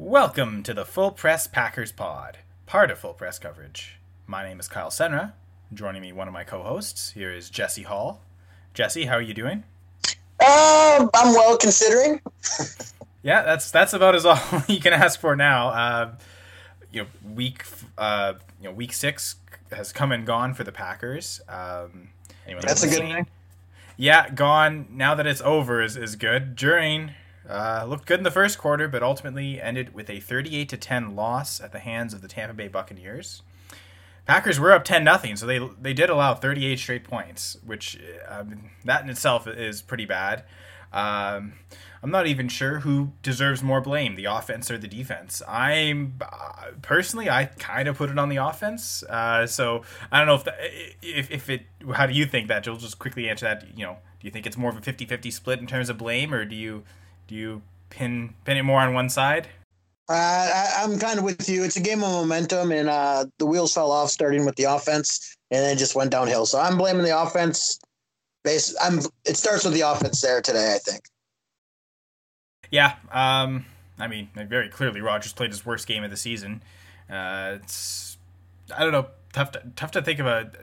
Welcome to the Full Press Packers Pod, part of Full Press Coverage. My name is Kyle Senra. Joining me, one of my co-hosts, here is Jesse Hall. Jesse, how are you doing? I'm well considering. Yeah, that's about as all you can ask for now. Week 6 has come and gone for the Packers. That's a good thing. Yeah, gone. Now that it's over is good. During looked good in the first quarter, but ultimately ended with a 38-10 loss at the hands of the Tampa Bay Buccaneers. Packers were up 10-0, so they did allow 38 straight points, which that in itself is pretty bad. I'm not even sure who deserves more blame, the offense or the defense. I kind of put it on the offense. So I don't know if it. How do you think that? You'll just quickly answer that. Do you think it's more of a 50-50 split in terms of blame, or do you pin it more on one side? I'm kind of with you. It's a game of momentum, and the wheels fell off starting with the offense, and then just went downhill. So I'm blaming the offense. It starts with the offense there today, I think. Yeah. Very clearly, Rodgers played his worst game of the season. It's I don't know, tough to think about.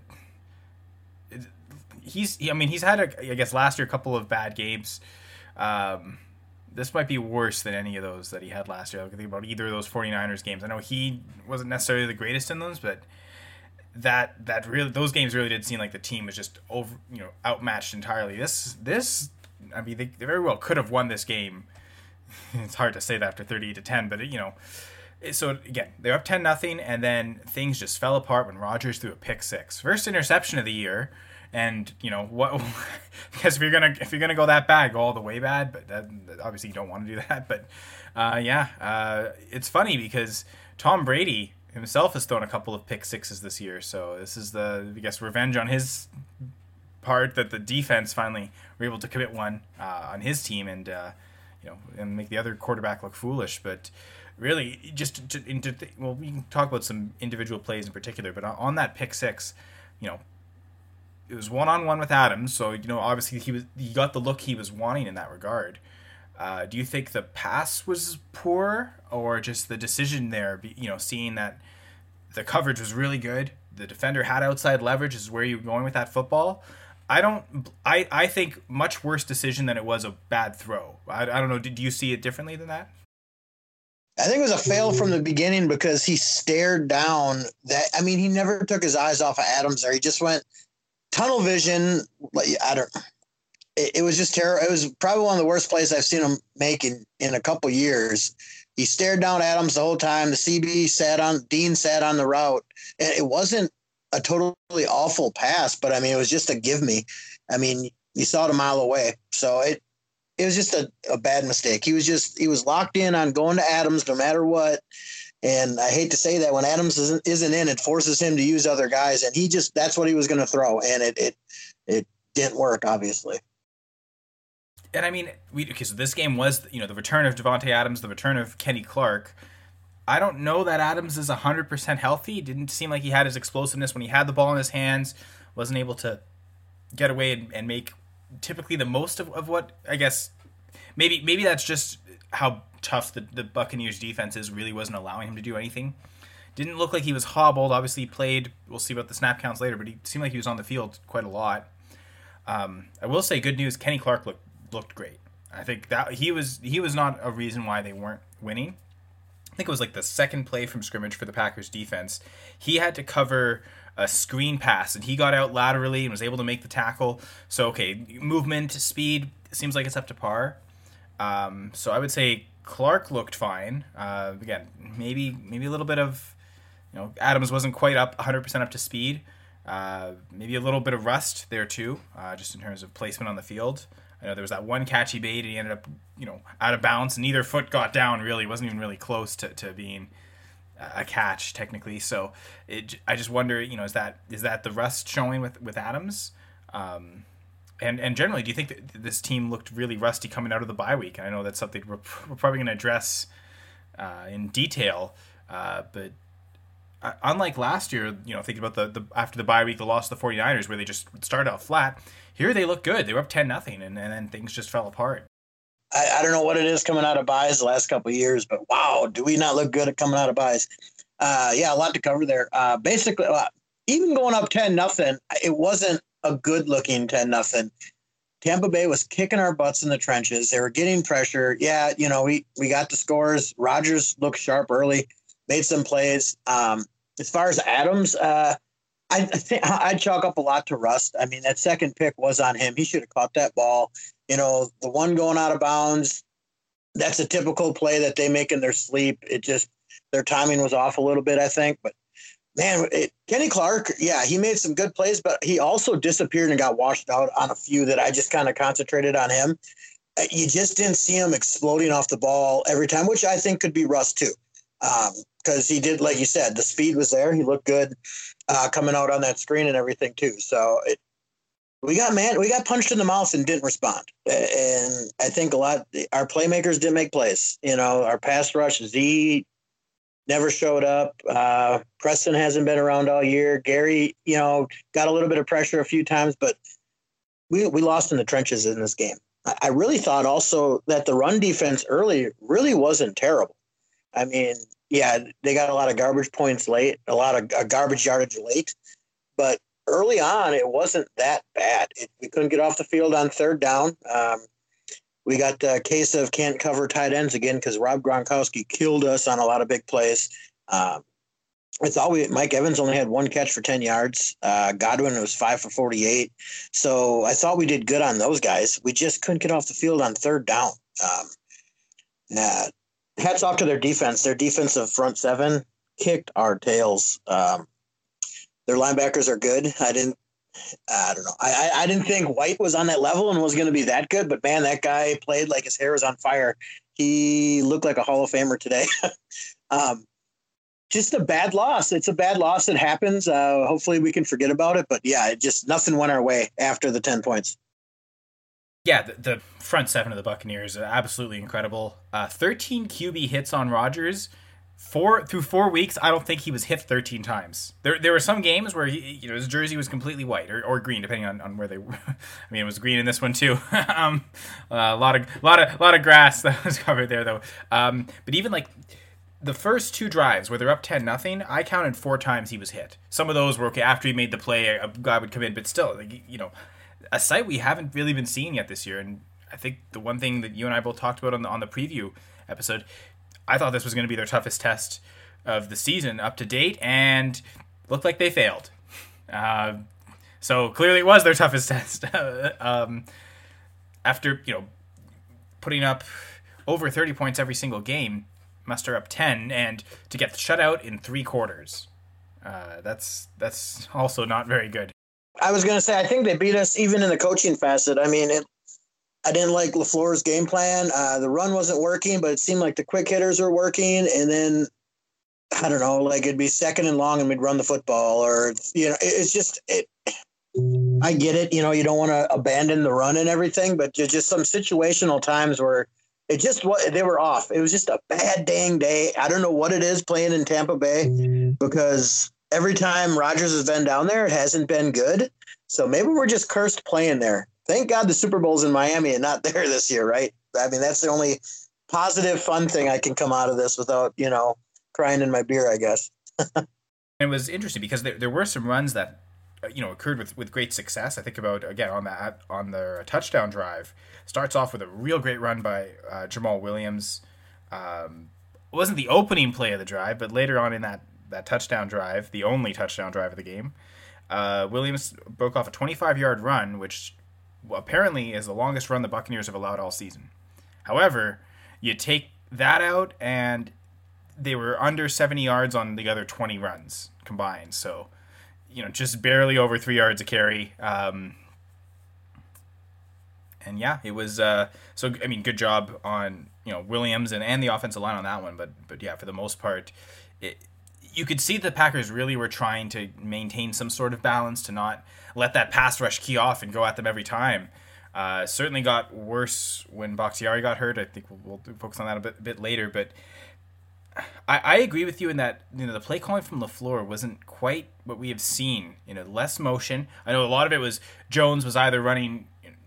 He's had I guess last year a couple of bad games. This might be worse than any of those that he had last year. I can think about either of those 49ers games. I know he wasn't necessarily the greatest in those, but those games really did seem like the team was just outmatched entirely. They very well could have won this game. It's hard to say that after 38-10, but so again, they're up 10-0, and then things just fell apart when Rodgers threw a pick six, first interception of the year. And what? Because if you're gonna go that bad, go all the way bad. But obviously you don't want to do that. But it's funny because Tom Brady himself has thrown a couple of pick sixes this year. So this is revenge on his part that the defense finally were able to commit one on his team and make the other quarterback look foolish. But really, we can talk about some individual plays in particular. But on that pick six, it was one-on-one with Adams, so obviously he got the look he was wanting in that regard. Do you think the pass was poor, or just the decision there? Seeing that the coverage was really good, the defender had outside leverage, is where you're going with that football. I think much worse decision than it was a bad throw. I don't know. Do you see it differently than that? I think it was a fail from the beginning because he stared down. He never took his eyes off of Adams there. He just went tunnel vision. It was just terrible. It was probably one of the worst plays I've seen him make in a couple years. He stared down Adams the whole time. The Dean sat on the route, and it wasn't a totally awful pass, but it was just a give me. You saw it a mile away. So it was just a bad mistake. He was locked in on going to Adams no matter what. And I hate to say that when Adams isn't in, it forces him to use other guys, and that's what he was going to throw, and it didn't work, obviously. And so this game was, the return of Davante Adams, the return of Kenny Clark. I don't know that Adams is 100% healthy. It didn't seem like he had his explosiveness when he had the ball in his hands, wasn't able to get away and make typically the most of what, I guess, maybe that's just how tough the Buccaneers defense is, really wasn't allowing him to do anything. Didn't look like he was hobbled. Obviously he played, we'll see about the snap counts later, but he seemed like he was on the field quite a lot. I will say good news, Kenny Clark looked great. I think that he was not a reason why they weren't winning. I think it was like the second play from scrimmage for the Packers defense. He had to cover a screen pass, and he got out laterally and was able to make the tackle. So, okay, movement, speed, seems like it's up to par. So I would say Clark looked fine. Again, maybe a little bit of, Adams wasn't quite 100% up to speed. Maybe a little bit of rust there too, just in terms of placement on the field. I know there was that one catch he made, and he ended up, out of bounds. Neither foot got down, really. It wasn't even really close to being a catch, technically. So I just wonder, is that the rust showing with Adams? And generally, do you think that this team looked really rusty coming out of the bye week? And I know that's something we're probably going to address in detail. But unlike last year, thinking about the after the bye week, the loss to the 49ers, where they just started out flat, here they look good. They were up 10-0, and then things just fell apart. I don't know what it is coming out of buys the last couple of years, but wow, do we not look good at coming out of buys? Yeah, a lot to cover there. Basically, even going up 10-0, it wasn't a good looking 10-0. Tampa Bay was kicking our butts in the trenches. They were getting pressure. Yeah, we got the scores. Rodgers looked sharp early, made some plays. As far as Adams, I think I'd chalk up a lot to rust. I mean, that second pick was on him. He should have caught that ball. The one going out of bounds, that's a typical play that they make in their sleep. It just, their timing was off a little bit, I think. But man, Kenny Clark, yeah, he made some good plays, but he also disappeared and got washed out on a few that I just kind of concentrated on him. You just didn't see him exploding off the ball every time, which I think could be rust too. Because he did, like you said, the speed was there. He looked good coming out on that screen and everything too. So we got punched in the mouth and didn't respond. And I think our playmakers didn't make plays. Our pass rush, Z never showed up. Preston hasn't been around all year. Gary, got a little bit of pressure a few times, but we lost in the trenches in this game. I really thought also that the run defense early really wasn't terrible. I mean, yeah, they got a lot of garbage points late, a lot of garbage yardage late, but early on, it wasn't that bad. We couldn't get off the field on third down. We got a case of can't cover tight ends again because Rob Gronkowski killed us on a lot of big plays. I thought Mike Evans only had one catch for 10 yards. Godwin was 5 for 48. So I thought we did good on those guys. We just couldn't get off the field on third down. Hats off to their defense. Their defensive front seven kicked our tails. Their linebackers are good. I don't know. I didn't think White was on that level and was going to be that good, but man, that guy played like his hair was on fire. He looked like a Hall of Famer today. Just a bad loss. It's a bad loss. It happens. Hopefully we can forget about it, but yeah, nothing went our way after the 10 points. Yeah, the front seven of the Buccaneers are absolutely incredible. 13 QB hits on Rodgers. Through 4 weeks, I don't think he was hit 13 times. There were some games where his jersey was completely white or green, depending on where they were. I mean, it was green in this one too. A lot of grass that was covered there though. But even like the first two drives where they're up 10-0, I counted 4 times he was hit. Some of those were okay after he made the play, a guy would come in, but still, a sight we haven't really been seeing yet this year. And I think the one thing that you and I both talked about on the preview episode, I thought this was going to be their toughest test of the season up to date, and looked like they failed. So clearly it was their toughest test. After putting up over 30 points every single game, muster up 10, and to get shut out in 3 quarters. That's also not very good. I was going to say, I think they beat us even in the coaching facet. I mean, I didn't like LaFleur's game plan. The run wasn't working, but it seemed like the quick hitters were working. And then, I don't know, like it'd be second and long and we'd run the football, or, it's just, I get it. You don't want to abandon the run and everything, but just some situational times where they were off. It was just a bad dang day. I don't know what it is playing in Tampa Bay, because every time Rodgers has been down there, it hasn't been good. So maybe we're just cursed playing there. Thank God the Super Bowl's in Miami and not there this year, right? I mean, that's the only positive, fun thing I can come out of this without, crying in my beer, I guess. It was interesting because there were some runs that, occurred with great success. I think about, again, on their touchdown drive. Starts off with a real great run by Jamal Williams. It wasn't the opening play of the drive, but later on in that touchdown drive, the only touchdown drive of the game, Williams broke off a 25-yard run, which apparently is the longest run the Buccaneers have allowed all season. However, you take that out, and they were under 70 yards on the other 20 runs combined. So, just barely over 3 yards a carry. And yeah, it was good job on Williams and the offensive line on that one. But yeah, for the most part, you could see the Packers really were trying to maintain some sort of balance to not let that pass rush key off and go at them every time. Certainly got worse when Bakhtiari got hurt. I think we'll focus on that a bit later. But I agree with you in that the play calling from LaFleur wasn't quite what we have seen. Less motion. I know a lot of it was Jones was either running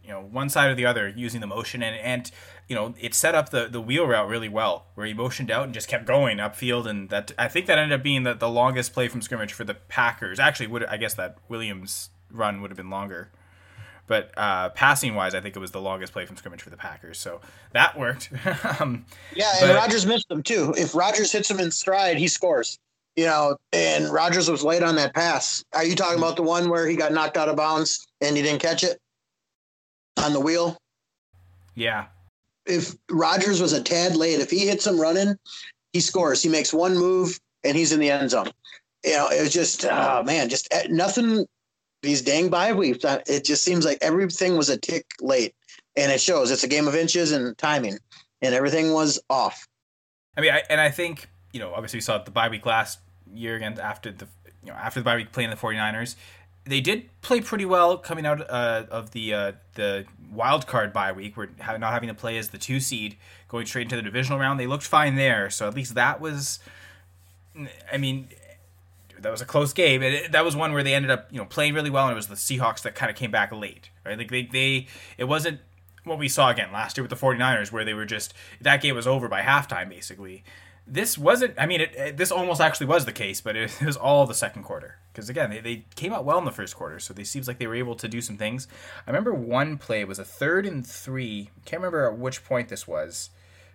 one side or the other using the motion, and it set up the wheel route really well, where he motioned out and just kept going upfield, and that I think that ended up being the longest play from scrimmage for the Packers. Actually, I guess that Williams run would have been longer. But passing wise, I think it was the longest play from scrimmage for the Packers, so that worked. And Rodgers missed them too. If Rodgers hits him in stride, he scores. And Rodgers was late on that pass. Are you talking about the one where he got knocked out of bounds and he didn't catch it on the wheel? Yeah. If Rodgers was a tad late, if he hits him running, he scores. He makes one move and he's in the end zone. It was just, just nothing. These dang bye weeks. It just seems like everything was a tick late, and it shows. It's a game of inches and timing, and everything was off. I mean, I think obviously we saw the bye week last year again after the bye week playing the 49ers. They did play pretty well coming out of the wild card bye week, where not having to play as the 2 seed, going straight into the divisional round. They looked fine there, so at least that was. I mean, that was a close game. That was one where they ended up playing really well, and it was the Seahawks that kind of came back late, right? Like it wasn't what we saw again last year with the 49ers, where they were just, that game was over by halftime basically. This wasn't. I mean, this almost actually was the case, but it was all the second quarter, because again they came out well in the first quarter, so it seems like they were able to do some things. I remember one play, it was a 3rd and 3. Can't remember at which point this was,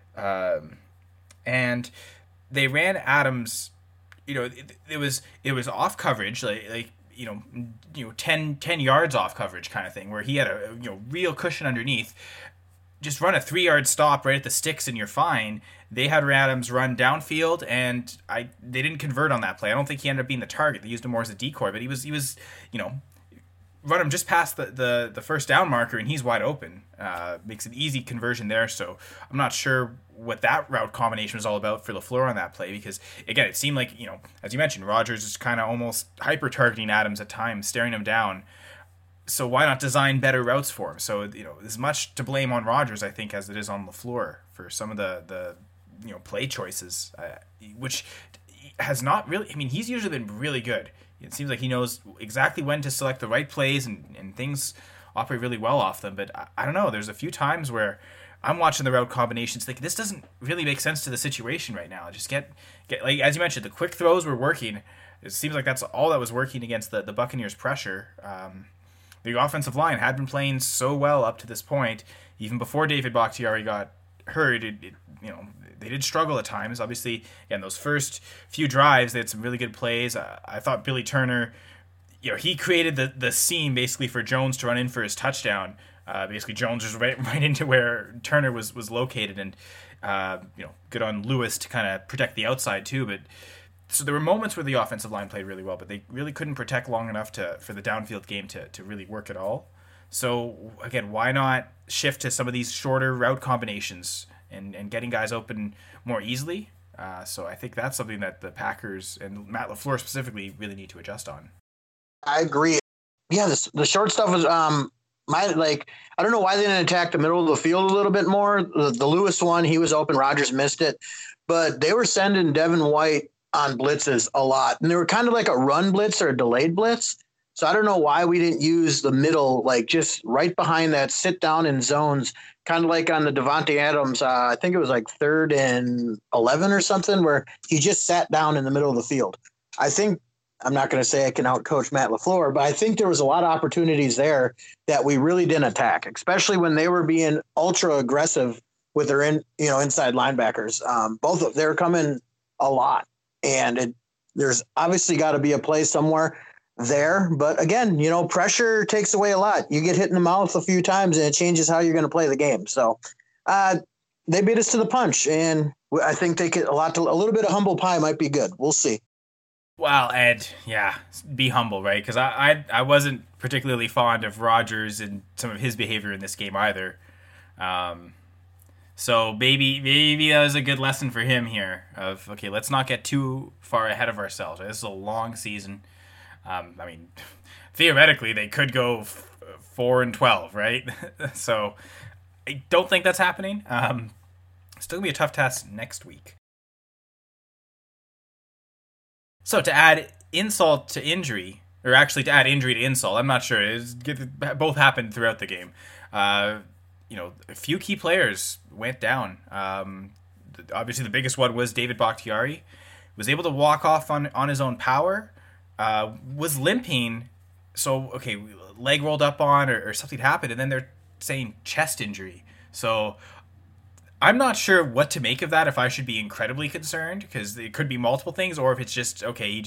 and they ran Adams. It was off coverage, like 10 yards off coverage kind of thing, where he had a real cushion underneath. Just run a 3-yard stop right at the sticks and you're fine. They had Adams run downfield, and they didn't convert on that play. I don't think he ended up being the target. They used him more as a decoy, but he was run him just past the first down marker, and he's wide open. Makes an easy conversion there. So I'm not sure what that route combination was all about for LaFleur on that play, because again, it seemed like, as you mentioned, Rodgers is kind of almost hyper targeting Adams at times, staring him down. So why not design better routes for him? So as much to blame on Rodgers, I think, as it is on LaFleur for some of the play choices, which has not really. I mean, he's usually been really good. It seems like he knows exactly when to select the right plays, and things operate really well off them. But I don't know. There's a few times where I'm watching the route combinations, thinking this doesn't really make sense to the situation right now. Just get like, as you mentioned, the quick throws were working. It seems like that's all that was working against the Buccaneers' pressure. The offensive line had been playing so well up to this point, even before David Bakhtiari got hurt. They did struggle at times. Obviously, again, those first few drives, they had some really good plays. I thought Billy Turner, he created the seam basically for Jones to run in for his touchdown. Basically, Jones was right into where Turner was located, and good on Lewis to kind of protect the outside too. But so there were moments where the offensive line played really well, but they really couldn't protect long enough for the downfield game to really work at all. So again, why not shift to some of these shorter route combinations and getting guys open more easily? So I think that's something that the Packers and Matt LaFleur specifically really need to adjust on. I agree. Yeah, the short stuff was I don't know why they didn't attack the middle of the field a little bit more. The Lewis one, he was open, Rodgers missed it, but they were sending Devin White on blitzes a lot, and they were kind of like a run blitz or a delayed blitz. So I don't know why we didn't use the middle, like just right behind that, sit down in zones, kind of like on the Davante Adams. I think it was like 3rd and 11 or something, where he just sat down in the middle of the field. I think, I'm not going to say I can outcoach Matt LaFleur, but I think there was a lot of opportunities there that we really didn't attack, especially when they were being ultra aggressive with their inside linebackers. They were coming a lot. And there's obviously got to be a play somewhere there. But again, pressure takes away a lot. You get hit in the mouth a few times and it changes how you're going to play the game. So they beat us to the punch. And I think they could a little bit of humble pie might be good. We'll see. Well, Ed, yeah, be humble, right? Because I wasn't particularly fond of Rodgers and some of his behavior in this game either. So maybe that was a good lesson for him here of, okay, let's not get too far ahead of ourselves. This is a long season. I mean, theoretically, they could go 4-12, right? So I don't think that's happening. Still going to be a tough task next week. So to add insult to injury, or actually to add injury to insult, I'm not sure. Both happened throughout the game. A few key players went down. Obviously, the biggest one was David Bakhtiari. Was able to walk off on his own power. Was limping. So, okay, leg rolled up on or something happened, and then they're saying chest injury. So I'm not sure what to make of that, if I should be incredibly concerned, because it could be multiple things, or if it's just, okay,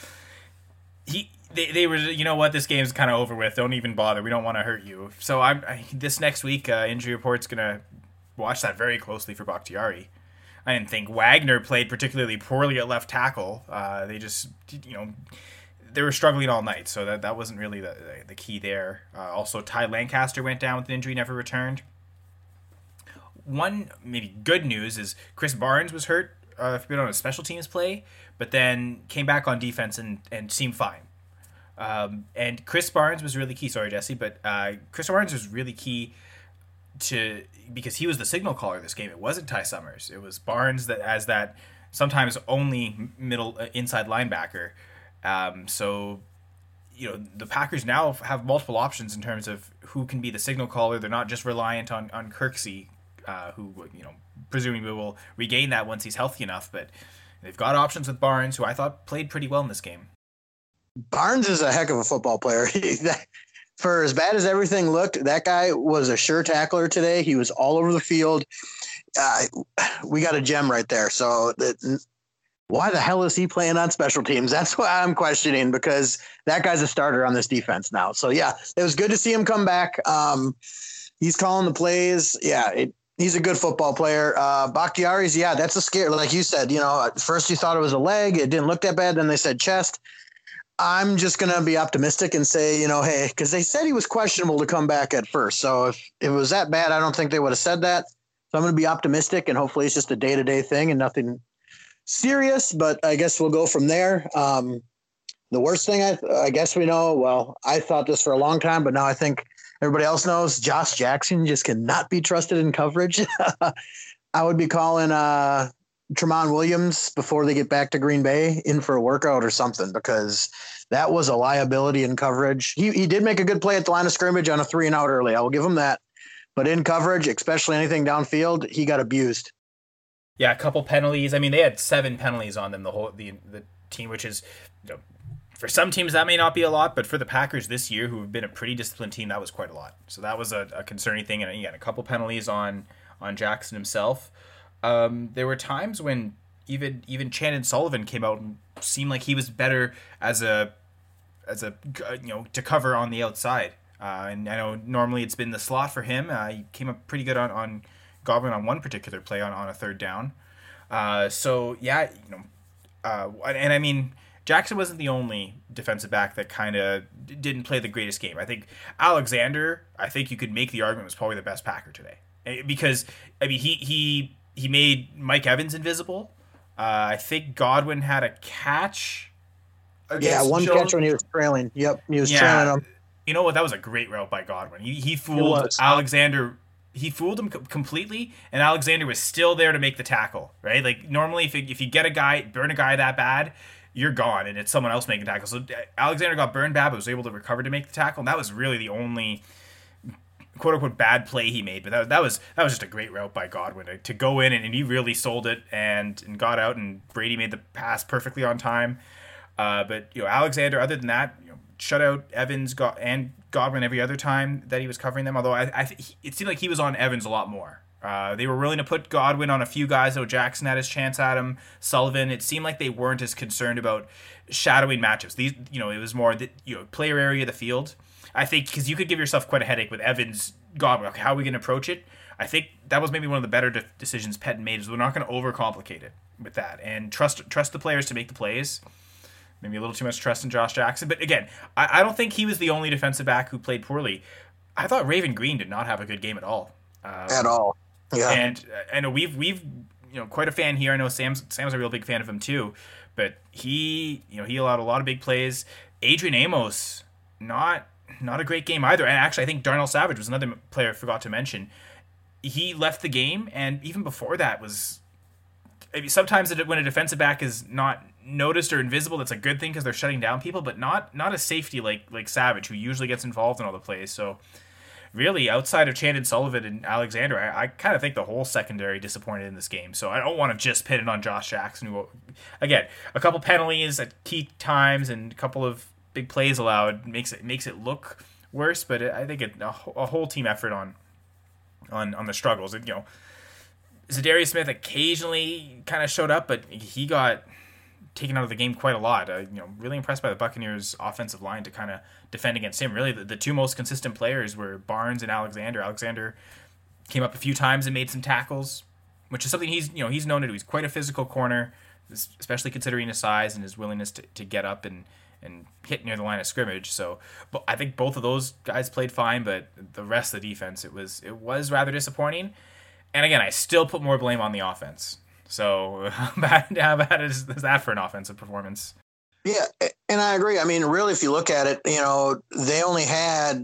they were, you know what, this game's kind of over with, don't even bother, we don't want to hurt you. So this next week, Injury Report's going to watch that very closely for Bakhtiari. I didn't think Wagner played particularly poorly at left tackle. They just, they were struggling all night, so that wasn't really the key there. Also, Ty Lancaster went down with an injury, never returned. One maybe good news is Chris Barnes was hurt a bit on a special teams play, but then came back on defense and seemed fine. And Chris Barnes was really key. Sorry, Jesse, but Chris Barnes was really key because he was the signal caller this game. It wasn't Ty Summers. It was Barnes that sometimes only middle inside linebacker. So the Packers now have multiple options in terms of who can be the signal caller. They're not just reliant on Kirksey, who presumably will regain that once he's healthy enough. But they've got options with Barnes, who I thought played pretty well in this game. Barnes is a heck of a football player. For as bad as everything looked, that guy was a sure tackler today. He was all over the field. We got a gem right there. So why the hell is he playing on special teams? That's why I'm questioning, because that guy's a starter on this defense now. So, yeah, it was good to see him come back. He's calling the plays. Yeah, he's a good football player. Bakhtiari's, yeah, that's a scare. Like you said, at first you thought it was a leg. It didn't look that bad. Then they said chest. I'm just going to be optimistic and say, hey, because they said he was questionable to come back at first. So if it was that bad, I don't think they would have said that. So I'm going to be optimistic, and hopefully it's just a day-to-day thing and nothing serious, but I guess we'll go from there. The worst thing, I guess we know, well, I thought this for a long time, but now I think everybody else knows, Josh Jackson just cannot be trusted in coverage. I would be calling Tramon Williams before they get back to Green Bay in for a workout or something, because that was a liability in coverage. He did make a good play at the line of scrimmage on a 3-and-out early. I will give him that. But in coverage, especially anything downfield, he got abused. Yeah, a couple penalties. I mean, they had 7 penalties on them, the team, which is, for some teams that may not be a lot, but for the Packers this year, who have been a pretty disciplined team, that was quite a lot. So that was a concerning thing, and a couple penalties on Jackson himself. There were times when even Chandon Sullivan came out and seemed like he was better as a to cover on the outside. And I know normally it's been the slot for him. He came up pretty good on Godwin on one particular play on a 3rd down. And I mean, Jackson wasn't the only defensive back that kind of didn't play the greatest game. I think Alexander, you could make the argument, was probably the best Packer today, because I mean he made Mike Evans invisible. I think Godwin had a catch. One catch when he was trailing. Yep, he was trailing him. You know what? That was a great route by Godwin. He fooled Alexander. He fooled him completely, and Alexander was still there to make the tackle, right? Like, normally if you get burn a guy that bad, you're gone, and it's someone else making the tackle. So Alexander got burned bad, but was able to recover to make the tackle, and that was really the only quote-unquote bad play he made. But that was just a great route by Godwin to go in, and he really sold it and got out, and Brady made the pass perfectly on time. But Alexander, other than that, shut out Evans and Godwin every other time that he was covering them. Although it seemed like he was on Evans a lot more. They were willing to put Godwin on a few guys. Though Jackson had his chance at him. Sullivan. It seemed like they weren't as concerned about shadowing matchups. These, it was more player area of the field. I think because you could give yourself quite a headache with Evans, Godwin. Okay, how are we going to approach it? I think that was maybe one of the better decisions Pettin made. Is we're not going to overcomplicate it with that and trust the players to make the plays. Maybe a little too much trust in Josh Jackson. But again, I don't think he was the only defensive back who played poorly. I thought Raven Green did not have a good game at all. At all. Yeah. And I know we've quite a fan here. I know Sam's a real big fan of him too. But he allowed a lot of big plays. Adrian Amos, not a great game either. And actually, I think Darnell Savage was another player I forgot to mention. He left the game, and even before that was... sometimes when a defensive back is not noticed or invisible, that's a good thing because they're shutting down people, but not a safety like Savage, who usually gets involved in all the plays. So really, outside of Chandon Sullivan and Alexander, I kind of think the whole secondary disappointed in this game. So I don't want to just pin it on Josh Jackson, who, again, a couple penalties at key times and a couple of big plays allowed makes it look worse. But I think a whole team effort on the struggles. And, Zadarius Smith occasionally kind of showed up, but he got taken out of the game quite a lot. Really impressed by the Buccaneers' offensive line to kind of defend against him. Really, the two most consistent players were Barnes and Alexander. Alexander came up a few times and made some tackles, which is something he's known to do. He's quite a physical corner, especially considering his size and his willingness to get up and hit near the line of scrimmage. So, but I think both of those guys played fine, but the rest of the defense, it was rather disappointing. And again, I still put more blame on the offense. So how bad is that for an offensive performance? Yeah, and I agree. I mean, really, if you look at it, they only had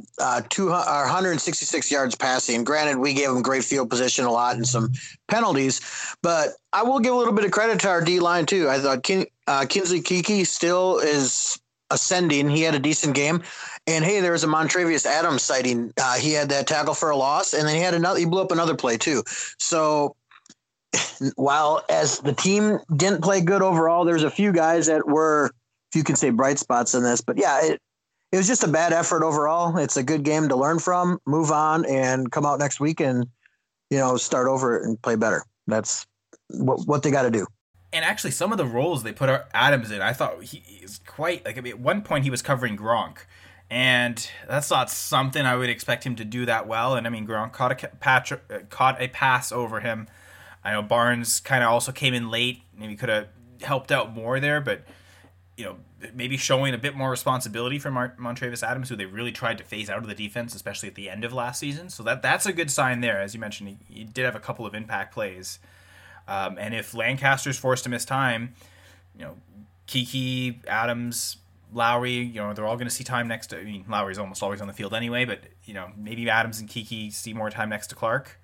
166 yards passing. Granted, we gave them great field position a lot and some penalties, but I will give a little bit of credit to our D-line too. I thought Kingsley Keke still is ascending. He had a decent game. And hey, there was a Montravius Adams sighting. He had that tackle for a loss, and then he blew up another play too. So while as the team didn't play good overall, there's a few guys that were, if you can say, bright spots in this. But yeah, it was just a bad effort overall. It's a good game to learn from, move on, and come out next week and start over and play better. That's what they got to do. And actually, some of the roles they put Adams in, I thought he is quite like. I mean, at one point he was covering Gronk, and that's not something I would expect him to do that well. And I mean, Gronk caught a pass over him. I know Barnes kind of also came in late. Maybe could have helped out more there, but maybe showing a bit more responsibility for Montravius Adams, who they really tried to phase out of the defense, especially at the end of last season. So that's a good sign there. As you mentioned, he did have a couple of impact plays. And if Lancaster's forced to miss time, Keke, Adams, Lowry, they're all going to see time next to. I mean, Lowry's almost always on the field anyway, but maybe Adams and Keke see more time next to Clark.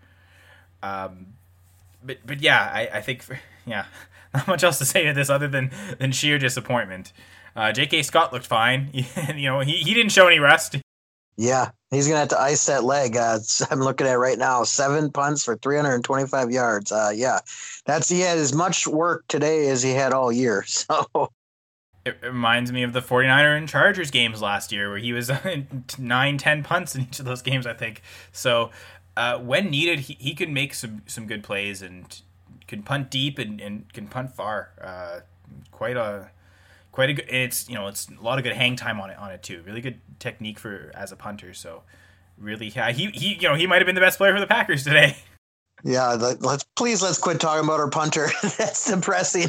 But yeah, I think not much else to say to this other than sheer disappointment. J.K. Scott looked fine. He didn't show any rust. Yeah, he's going to have to ice that leg. I'm looking at it right now, 7 punts for 325 yards. He had as much work today as he had all year. So it reminds me of the 49er and Chargers games last year where he was 9-10 punts in each of those games, I think. So when needed, he can make some good plays and can punt deep and can punt far. Quite a good. And it's it's a lot of good hang time on it too. Really good technique as a punter. So really, he might have been the best player for the Packers today. Yeah, let's quit talking about our punter. That's depressing.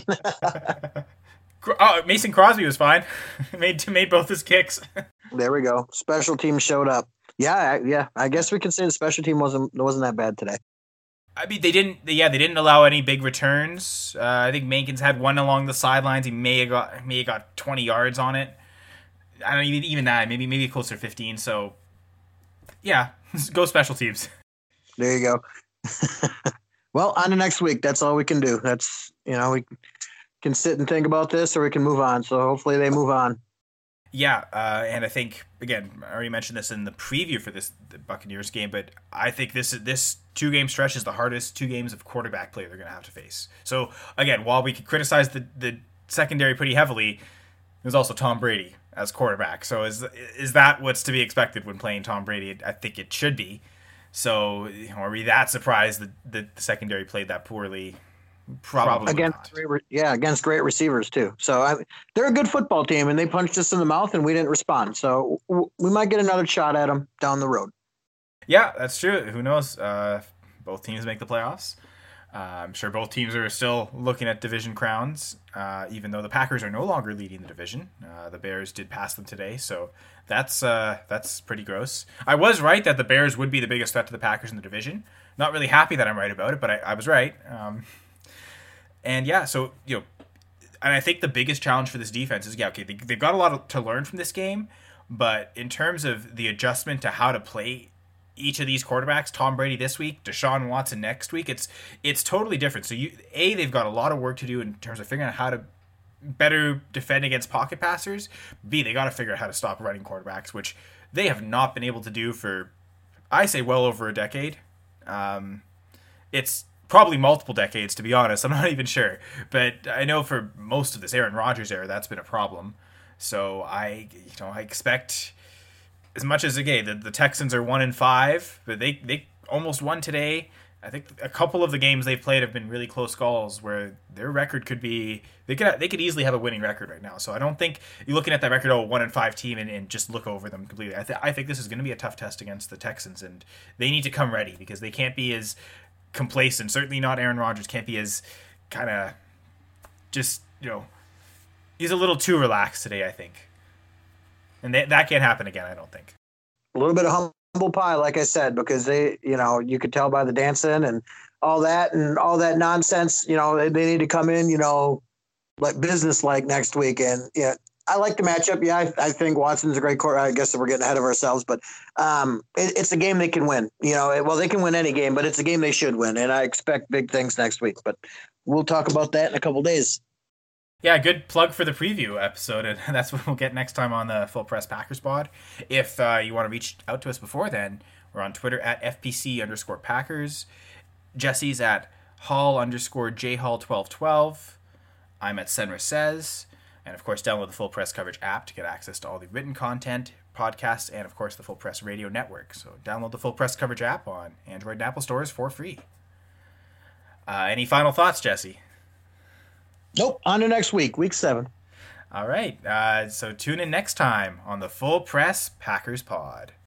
Mason Crosby was fine. made both his kicks. There we go. Special team showed up. Yeah. I guess we can say the special team wasn't that bad today. I mean, they didn't allow any big returns. I think Mankins had one along the sidelines. He may have got 20 yards on it. I don't even that. Maybe closer to 15. So, yeah, go special teams. There you go. Well, on to next week. That's all we can do. That's we can sit and think about this, or we can move on. So hopefully they move on. Yeah, and I think, again, I already mentioned this in the preview for the Buccaneers game, but I think this 2-game stretch is the hardest 2 games of quarterback play they're going to have to face. So, again, while we could criticize the secondary pretty heavily, there's also Tom Brady as quarterback. So is that what's to be expected when playing Tom Brady? I think it should be. So are we that surprised that the secondary played that poorly? Probably against great receivers too. So they're a good football team, and they punched us in the mouth, and we didn't respond. So we might get another shot at them down the road. Yeah, that's true. Who knows? Both teams make the playoffs. I'm sure both teams are still looking at division crowns, even though the Packers are no longer leading the division. The Bears did pass them today, so that's pretty gross. I was right that the Bears would be the biggest threat to the Packers in the division. Not really happy that I'm right about it, but I was right. And yeah, so, and I think the biggest challenge for this defense is, they've got a lot to learn from this game, but in terms of the adjustment to how to play each of these quarterbacks, Tom Brady this week, Deshaun Watson next week, it's totally different. So they've got a lot of work to do in terms of figuring out how to better defend against pocket passers. B, they got to figure out how to stop running quarterbacks, which they have not been able to do for I say well over a decade. It's probably multiple decades, to be honest. I'm not even sure. But I know for most of this Aaron Rodgers era, that's been a problem. So I expect as much as, again, the Texans are 1-5, but they almost won today. I think a couple of the games they've played have been really close calls where their record could be they could easily have a winning record right now. So I don't think you're looking at that record 1-5 team and just look over them completely. I think this is going to be a tough test against the Texans, and they need to come ready because they can't be as complacent. Certainly not Aaron Rodgers can't be as kind of just he's a little too relaxed today, I think, and that can't happen again. I don't think. A little bit of humble pie, like I said, because they, you could tell by the dancing and all that nonsense. They need to come in, like business like next week. And I like the matchup. Yeah, I think Watson's a great quarterback. I guess that we're getting ahead of ourselves, but it's a game they can win. They can win any game, but it's a game they should win. And I expect big things next week. But we'll talk about that in a couple of days. Yeah, good plug for the preview episode, and that's what we'll get next time on the Full Press Packers pod. If you want to reach out to us before then, we're on Twitter at FPC_Packers. Jesse's at Hall_JHall1212. I'm at Senra Says. And of course, download the Full Press Coverage app to get access to all the written content, podcasts, and of course the Full Press Radio Network. So download the Full Press Coverage app on Android and Apple stores for free. Any final thoughts, Jesse? Nope. On to next week, week 7. All right. So tune in next time on the Full Press Packers pod.